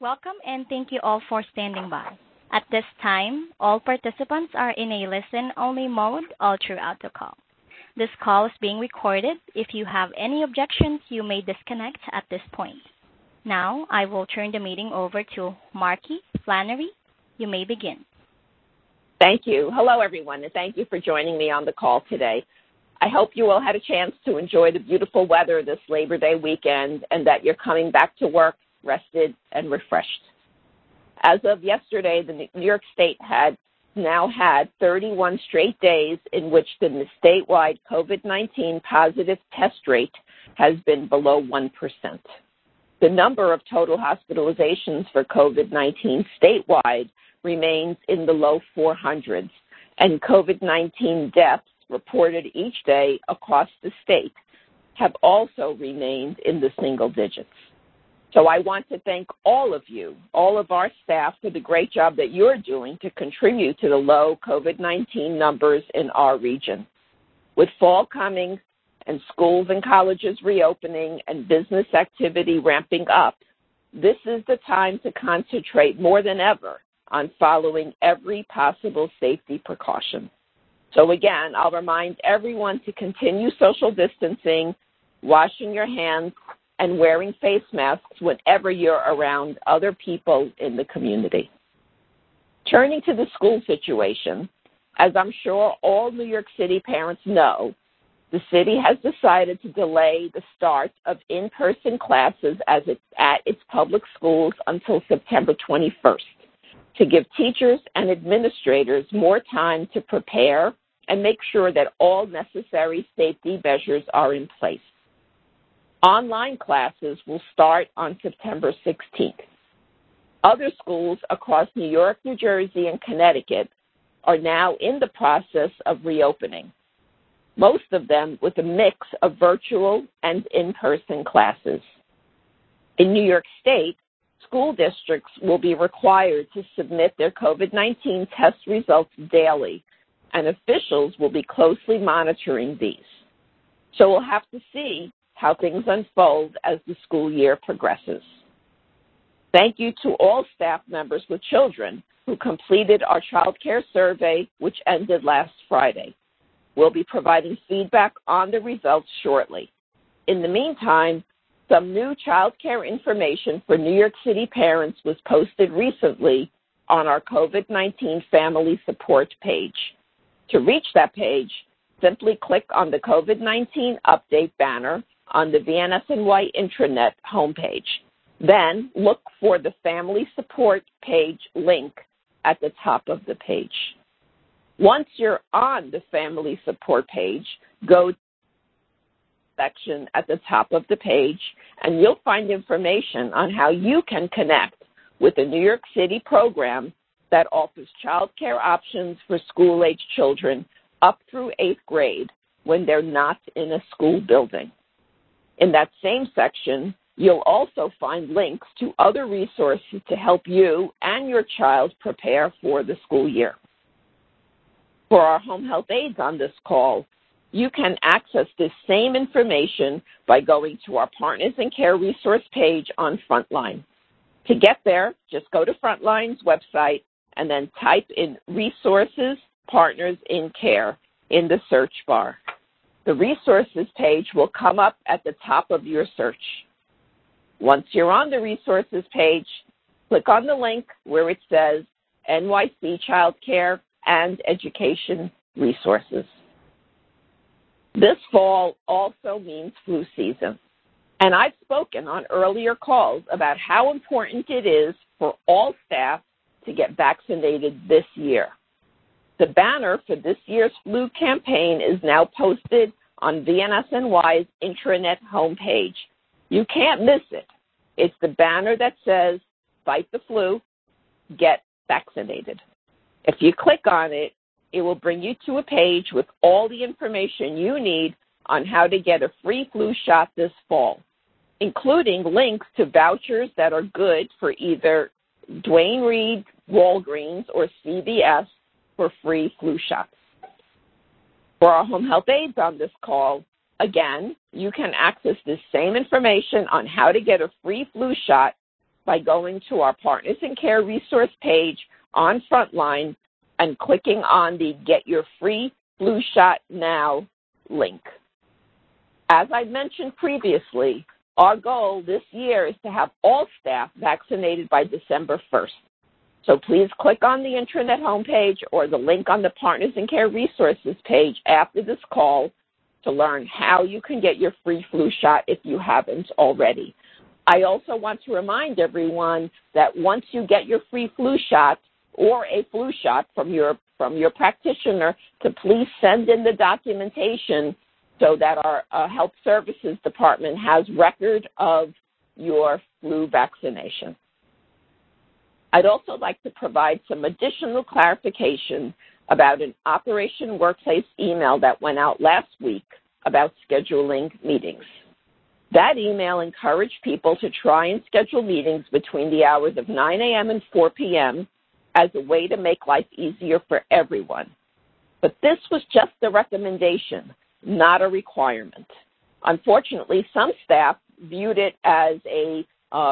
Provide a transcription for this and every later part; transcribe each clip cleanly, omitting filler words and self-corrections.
Welcome and thank you all for standing by. At this time, all participants are in a listen-only mode all throughout the call. This call is being recorded. If you have any objections, you may disconnect at this point. Now, I will turn the meeting over to Marky Flannery. You may begin. Thank you. Hello, everyone, and thank you for joining me on the call today. I hope you all had a chance to enjoy the beautiful weather this Labor Day weekend and that you're coming back to work rested and refreshed. As of yesterday, the New York State had now had 31 straight days in which the statewide COVID-19 positive test rate has been below 1%. The number of total hospitalizations for COVID-19 statewide remains in the low 400s, and COVID-19 deaths reported each day across the state have also remained in the single digits. So I want to thank all of you, all of our staff, for the great job that you're doing to contribute to the low COVID-19 numbers in our region. With fall coming and schools and colleges reopening and business activity ramping up, this is the time to concentrate more than ever on following every possible safety precaution. So again, I'll remind everyone to continue social distancing, washing your hands, and wearing face masks whenever you're around other people in the community. Turning to the school situation, as I'm sure all New York City parents know, the city has decided to delay the start of in-person classes at its public schools until September 21st to give teachers and administrators more time to prepare and make sure that all necessary safety measures are in place. Online classes will start on September 16th. Other schools across New York, New Jersey, and Connecticut are now in the process of reopening, most of them with a mix of virtual and in-person classes. In New York State, school districts will be required to submit their COVID-19 test results daily, and officials will be closely monitoring these. So we'll have to see how things unfold as the school year progresses. Thank you to all staff members with children who completed our child care survey, which ended last Friday. We'll be providing feedback on the results shortly. In the meantime, some new child care information for New York City parents was posted recently on our COVID-19 family support page. To reach that page, simply click on the COVID-19 update banner on the VNSNY intranet homepage. Then look for the Family Support page link at the top of the page. Once you're on the Family Support page, go to the section at the top of the page, and you'll find information on how you can connect with a New York City program that offers child care options for school-age children up through 8th grade when they're not in a school building. In that same section, you'll also find links to other resources to help you and your child prepare for the school year. For our home health aides on this call, you can access this same information by going to our Partners in Care resource page on Frontline. To get there, just go to Frontline's website and then type in Resources Partners in Care in the search bar. The resources page will come up at the top of your search. Once you're on the resources page, click on the link where it says NYC Child Care and Education Resources. This fall also means flu season, and I've spoken on earlier calls about how important it is for all staff to get vaccinated this year. The banner for this year's flu campaign is now posted on VNSNY's intranet homepage. You can't miss it. It's the banner that says, "Fight the flu, get vaccinated." If you click on it, it will bring you to a page with all the information you need on how to get a free flu shot this fall, including links to vouchers that are good for either Duane Reade, Walgreens, or CVS for free flu shots. For our home health aides on this call, again, you can access this same information on how to get a free flu shot by going to our Partners in Care resource page on Frontline and clicking on the Get Your Free Flu Shot Now link. As I mentioned previously, our goal this year is to have all staff vaccinated by December 1st. So please click on the intranet homepage or the link on the Partners in Care resources page after this call to learn how you can get your free flu shot if you haven't already. I also want to remind everyone that once you get your free flu shot or a flu shot from your practitioner, to please send in the documentation so that our Health Services Department has record of your flu vaccination. I'd also like to provide some additional clarification about an Operation Workplace email that went out last week about scheduling meetings. That email encouraged people to try and schedule meetings between the hours of 9 a.m. and 4 p.m. as a way to make life easier for everyone. But this was just a recommendation, not a requirement. Unfortunately, some staff viewed it as a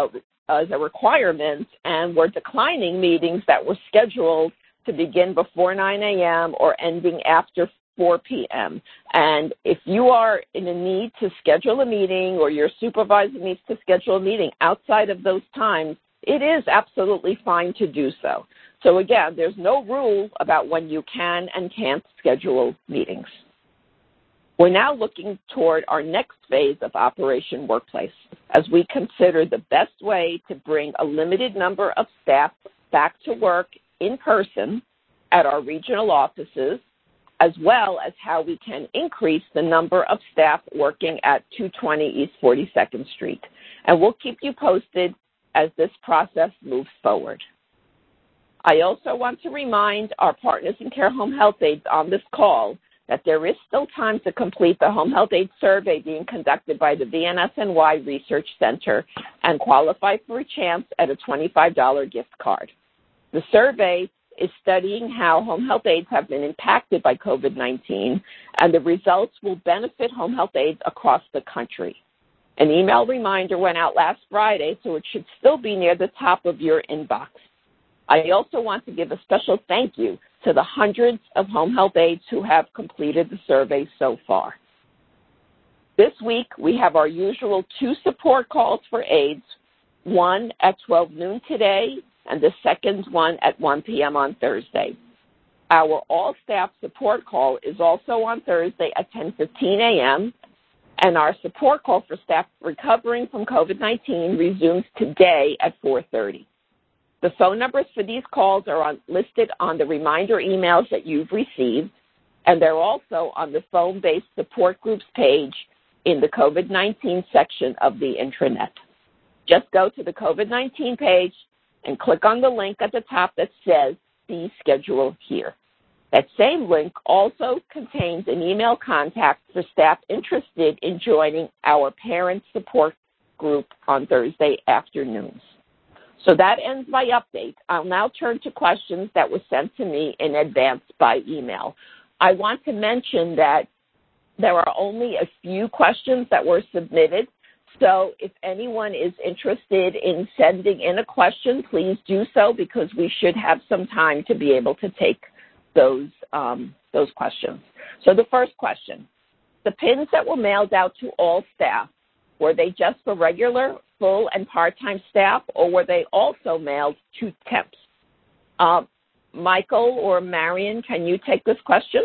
requirement and were declining meetings that were scheduled to begin before 9 a.m. or ending after 4 p.m. And if you are in a need to schedule a meeting or your supervisor needs to schedule a meeting outside of those times, it is absolutely fine to do so. So again, there's no rule about when you can and can't schedule meetings. We're now looking toward our next phase of Operation Workplace as we consider the best way to bring a limited number of staff back to work in person at our regional offices, as well as how we can increase the number of staff working at 220 East 42nd Street. And we'll keep you posted as this process moves forward. I also want to remind our Partners in Care home health aides on this call that there is still time to complete the home health aide survey being conducted by the VNSNY Research Center and qualify for a chance at a $25 gift card. The survey is studying how home health aides have been impacted by COVID-19, and the results will benefit home health aides across the country. An email reminder went out last Friday, so it should still be near the top of your inbox. I also want to give a special thank you to the hundreds of home health aides who have completed the survey so far. This week, we have our usual 2 support calls for aides, one at 12 noon today and the second one at 1 p.m. on Thursday. Our all-staff support call is also on Thursday at 10:15 a.m., and our support call for staff recovering from COVID-19 resumes today at 4:30. The phone numbers for these calls are listed on the reminder emails that you've received, and they're also on the phone-based support groups page in the COVID-19 section of the intranet. Just go to the COVID-19 page and click on the link at the top that says See Schedule Here. That same link also contains an email contact for staff interested in joining our parent support group on Thursday afternoons. So that ends my update. I'll now turn to questions that were sent to me in advance by email. I want to mention that there are only a few questions that were submitted. So if anyone is interested in sending in a question, please do so because we should have some time to be able to take those questions. So the first question, the pins that were mailed out to all staff, were they just for regular, full, and part-time staff, or were they also mailed to temps? Michael or Marion, can you take this question?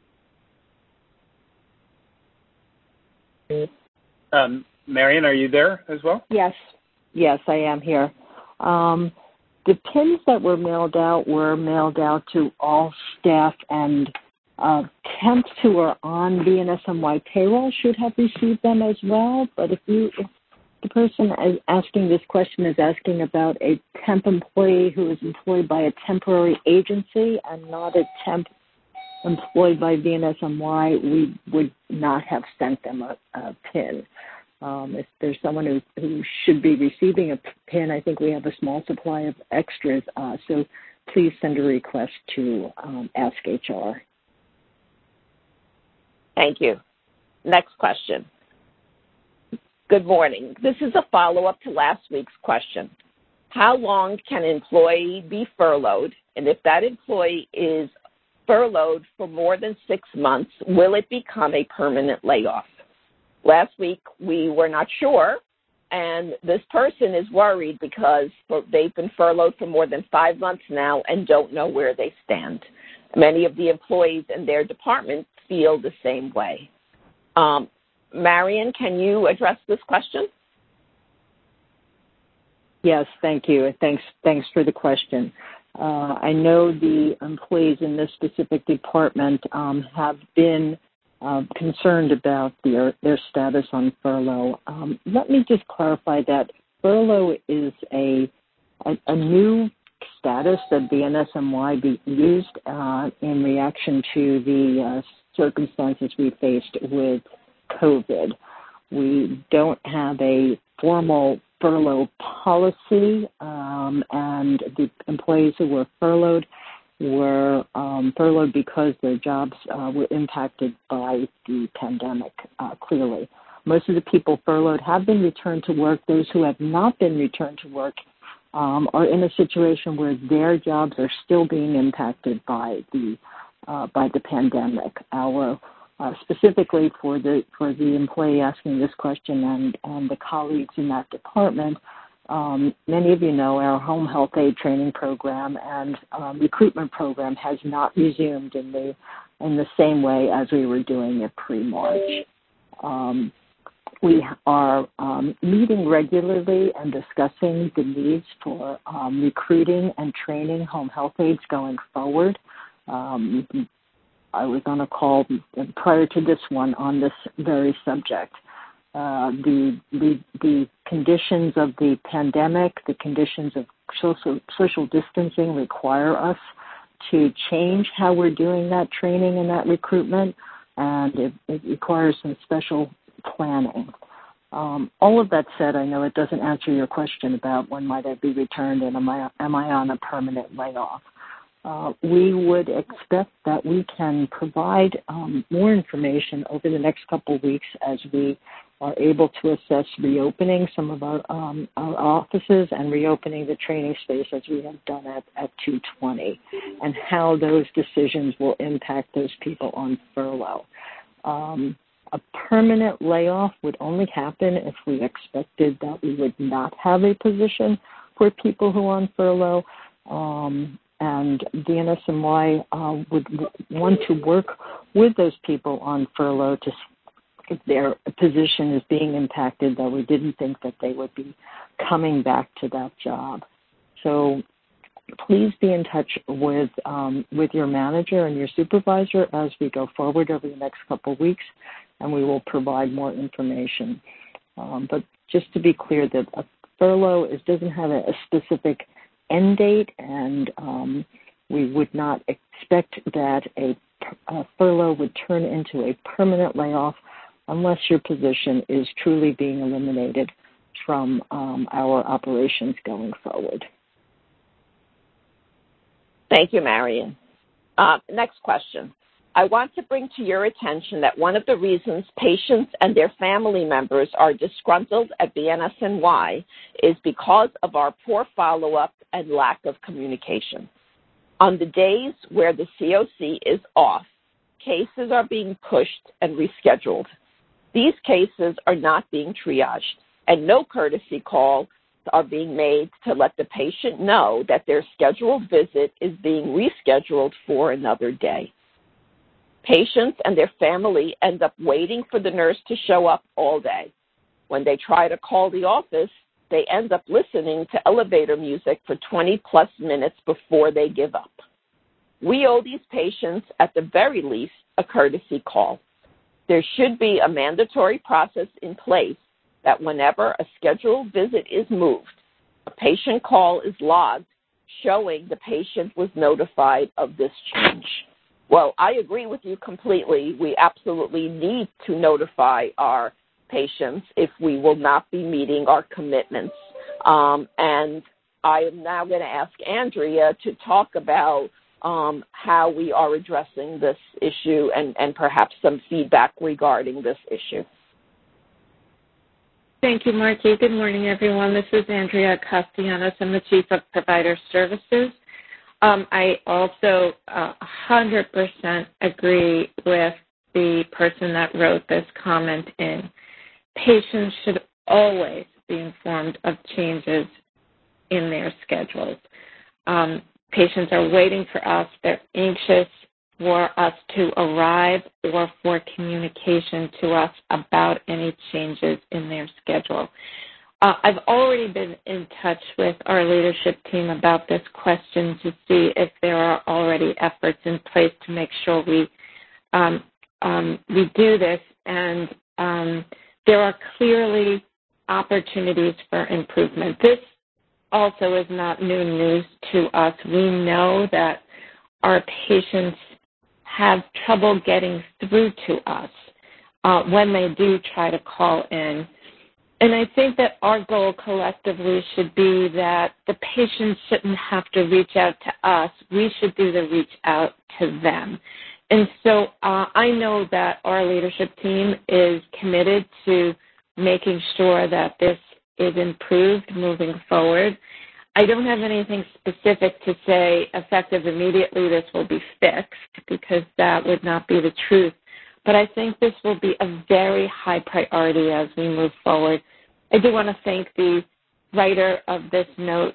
Marion, are you there as well? Yes, I am here. The pins that were mailed out to all staff, and temps who are on VNSNY payroll should have received them as well. But if the person asking this question is asking about a temp employee who is employed by a temporary agency and not a temp employed by VNSNY, we would not have sent them a PIN. If there's someone who should be receiving a PIN, I think we have a small supply of extras. So please send a request to Ask HR. Thank you. Next question. Good morning. This is a follow-up to last week's question. How long can an employee be furloughed? And if that employee is furloughed for more than 6 months, will it become a permanent layoff? Last week, we were not sure, and this person is worried because they've been furloughed for more than 5 months now and don't know where they stand. Many of the employees in their department feel the same way. Marion, can you address this question? Yes, thank you. Thanks for the question. I know the employees in this specific department have been concerned about their status on furlough. Let me just clarify that furlough is a new status that BNSMY used in reaction to the circumstances we faced with COVID. We don't have a formal furlough policy, and the employees who were furloughed because their jobs were impacted by the pandemic, clearly. Most of the people furloughed have been returned to work. Those who have not been returned to work are in a situation where their jobs are still being impacted by the pandemic. Specifically for the employee asking this question and the colleagues in that department, many of you know our home health aide training program and recruitment program has not resumed in the same way as we were doing it pre-March. We are meeting regularly and discussing the needs for recruiting and training home health aides going forward. I was on a call prior to this one on this very subject. The conditions of the pandemic, the conditions of social distancing require us to change how we're doing that training and that recruitment, and it requires some special planning. All of that said, I know it doesn't answer your question about when might I be returned and am I on a permanent layoff. We would expect that we can provide more information over the next couple of weeks as we are able to assess reopening some of our offices and reopening the training space as we have done at 220, and how those decisions will impact those people on furlough. A permanent layoff would only happen if we expected that we would not have a position for people who are on furlough. And DNSMY would want to work with those people on furlough to if their position is being impacted, that we didn't think that they would be coming back to that job. So please be in touch with your manager and your supervisor as we go forward over the next couple of weeks, and we will provide more information. But just to be clear, that a furlough doesn't have a specific end date, and we would not expect that a furlough would turn into a permanent layoff unless your position is truly being eliminated from our operations going forward. Thank you, Marion. Next question. I want to bring to your attention that one of the reasons patients and their family members are disgruntled at BNSNY is because of our poor follow-up and lack of communication. On the days where the COC is off, cases are being pushed and rescheduled. These cases are not being triaged, and no courtesy calls are being made to let the patient know that their scheduled visit is being rescheduled for another day. Patients and their family end up waiting for the nurse to show up all day. When they try to call the office, they end up listening to elevator music for 20-plus minutes before they give up. We owe these patients, at the very least, a courtesy call. There should be a mandatory process in place that whenever a scheduled visit is moved, a patient call is logged showing the patient was notified of this change. Well, I agree with you completely. We absolutely need to notify our patients if we will not be meeting our commitments. And I am now going to ask Andrea to talk about how we are addressing this issue and perhaps some feedback regarding this issue. Thank you, Marky. Good morning, everyone. This is Andrea Castellanos. I'm the Chief of Provider Services. I also 100% agree with the person that wrote this comment in. Patients should always be informed of changes in their schedules. Patients are waiting for us. They're anxious for us to arrive or for communication to us about any changes in their schedule. I've already been in touch with our leadership team about this question to see if there are already efforts in place to make sure we do this, and there are clearly opportunities for improvement. This also is not new news to us. We know that our patients have trouble getting through to us when they do try to call in. And I think that our goal collectively should be that the patients shouldn't have to reach out to us. We should do the reach out to them. And so I know that our leadership team is committed to making sure that this is improved moving forward. I don't have anything specific to say effective immediately this will be fixed, because that would not be the truth. But I think this will be a very high priority as we move forward. I do want to thank the writer of this note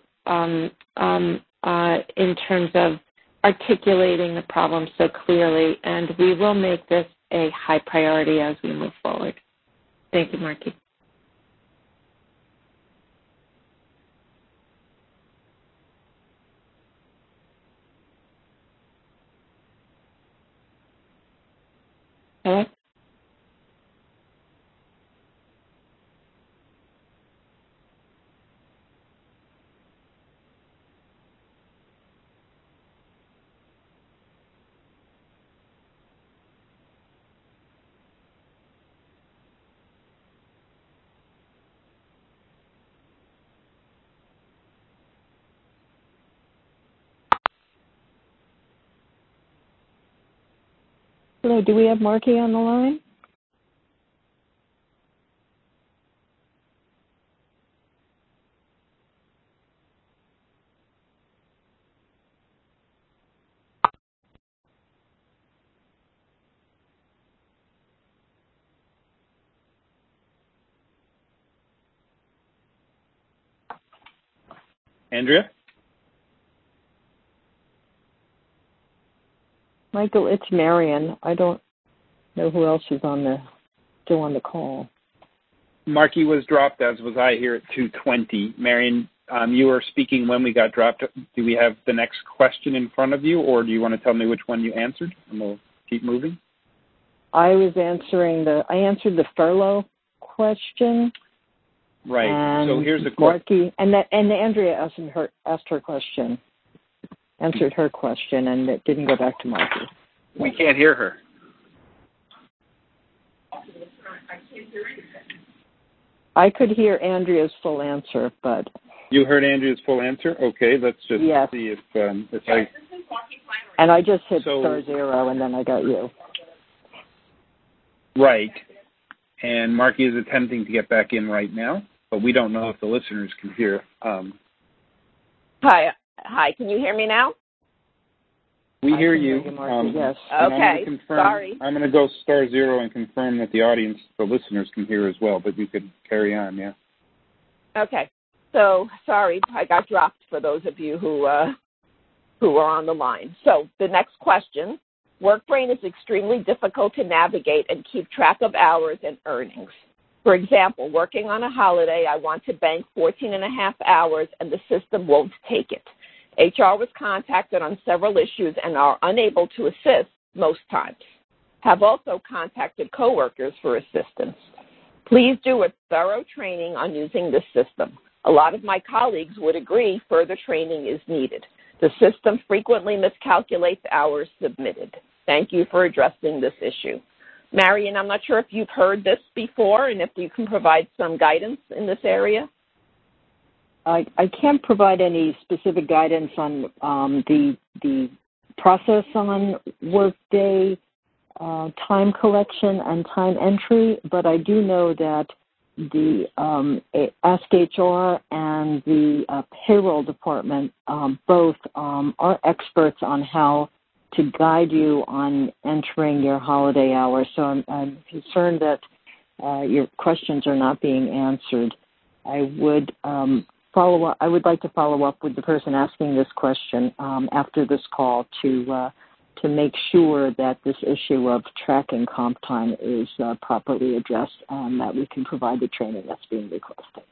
in terms of articulating the problem so clearly, and we will make this a high priority as we move forward. Thank you, Marky. Hello? Hello, do we have Marky on the line? Andrea? Michael, it's Marion. I don't know who else is still on the call. Marky was dropped, as was I, here at 2:20. Marion, you were speaking when we got dropped. Do we have the next question in front of you, or do you want to tell me which one you answered, and we'll keep moving? I answered the furlough question. Right. So here's a question. Marky, and Andrea asked her question, answered her question, and it didn't go back to Marky. We can't hear her. I could hear Andrea's full answer, but... You heard Andrea's full answer? Okay, let's just see if I... And I just hit *0, and then I got you. Right. And Marky is attempting to get back in right now, but we don't know if the listeners can hear. Hi. Can you hear me now? We hear you. Yes. Okay. Sorry. I'm going to go *0 and confirm that the audience, the listeners, can hear as well, but you could carry on, yeah. Okay. So, sorry, I got dropped for those of you who are on the line. So, the next question. WorkBrain is extremely difficult to navigate and keep track of hours and earnings. For example, working on a holiday, I want to bank 14 and a half hours, and the system won't take it. HR was contacted on several issues and are unable to assist most times. Have also contacted coworkers for assistance. Please do a thorough training on using this system. A lot of my colleagues would agree further training is needed. The system frequently miscalculates hours submitted. Thank you for addressing this issue. Marion, I'm not sure if you've heard this before and if you can provide some guidance in this area. I can't provide any specific guidance on the process on Workday time collection and time entry, but I do know that SHR and the payroll department both are experts on how to guide you on entering your holiday hours. So I'm concerned that your questions are not being answered. I would follow up. I would like to follow up with the person asking this question after this call to make sure that this issue of tracking comp time is properly addressed and that we can provide the training that's being requested.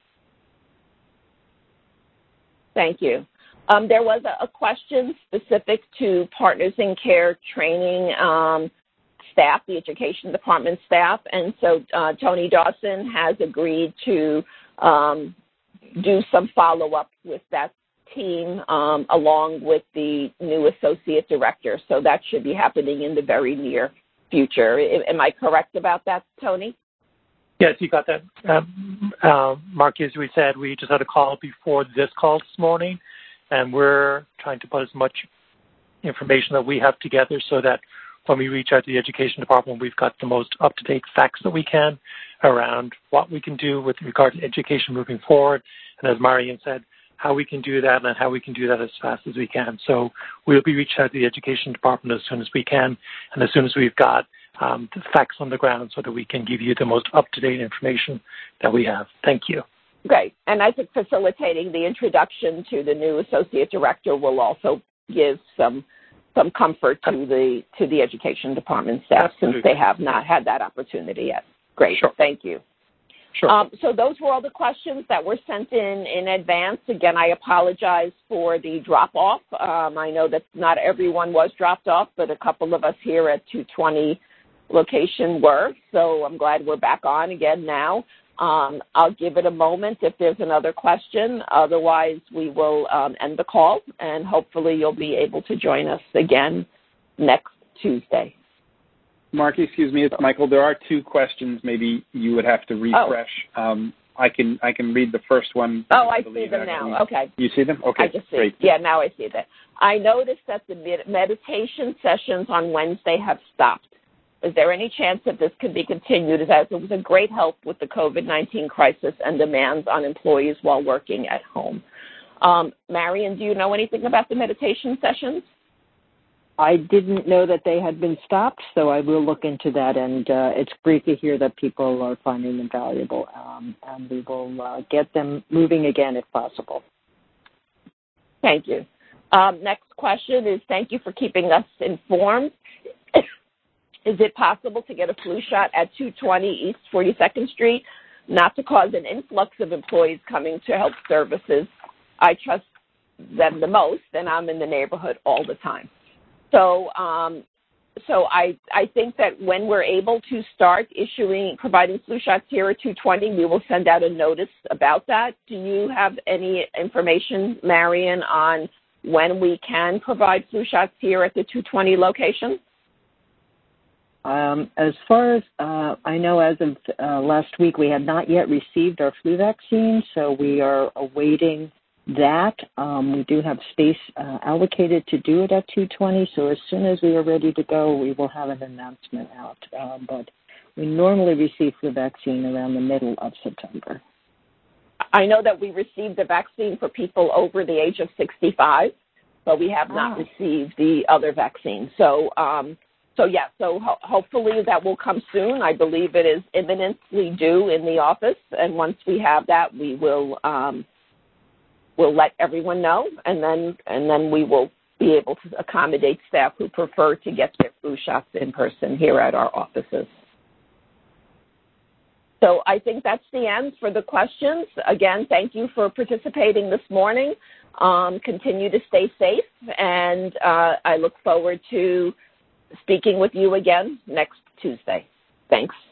Thank you. There was a question specific to Partners in Care training staff, the education department staff, and so Tony Dawson has agreed to do some follow-up with that team along with the new associate director. So that should be happening in the very near future. Am I correct about that, Tony? Yes, you got that. Mark, as we said, we just had a call before this call this morning, and we're trying to put as much information that we have together so that when we reach out to the education department, we've got the most up-to-date facts that we can around what we can do with regard to education moving forward. And as Marian said, how we can do that and how we can do that as fast as we can. So we'll be reaching out to the education department as soon as we can and as soon as we've got the facts on the ground so that we can give you the most up-to-date information that we have. Thank you. Great. And I think facilitating the introduction to the new associate director will also give some comfort to the education department staff. Absolutely. Since they have not had that opportunity yet. Great. Sure. Thank you. Sure. So those were all the questions that were sent in advance. Again, I apologize for the drop-off. I know that not everyone was dropped off, but a couple of us here at 220 location were. So I'm glad we're back on again now. I'll give it a moment if there's another question. Otherwise, we will end the call, and hopefully you'll be able to join us again next Tuesday. Marky, excuse me, it's Michael. There are two questions. Maybe you would have to refresh. Oh. I can read the first one. Oh, I see them now. Okay. You see them? Okay, I just see. Great. Yeah, now I see that. I noticed that the meditation sessions on Wednesday have stopped. Is there any chance that this could be continued, as it was a great help with the COVID-19 crisis and demands on employees while working at home? Marian, do you know anything about the meditation sessions? I didn't know that they had been stopped, so I will look into that, and it's great to hear that people are finding them valuable, and we will get them moving again if possible. Thank you. Next question is, thank you for keeping us informed. Is it possible to get a flu shot at 220 East 42nd Street, not to cause an influx of employees coming to health services? I trust them the most, and I'm in the neighborhood all the time. So I think that when we're able to start providing flu shots here at 220, we will send out a notice about that. Do you have any information, Marian, on when we can provide flu shots here at the 220 location? As far as I know, as of last week, we had not yet received our flu vaccine, so we are awaiting that. We do have space allocated to do it at 220, so as soon as we are ready to go, we will have an announcement out. But we normally receive the vaccine around the middle of September. I know that we received the vaccine for people over the age of 65, but we have not received the other vaccine. So hopefully that will come soon. I believe it is imminently due in the office, and once we have that, we will we'll let everyone know, and then we will be able to accommodate staff who prefer to get their flu shots in person here at our offices. So I think that's the end for the questions. Again, thank you for participating this morning. Continue to stay safe, and I look forward to speaking with you again next Tuesday. Thanks.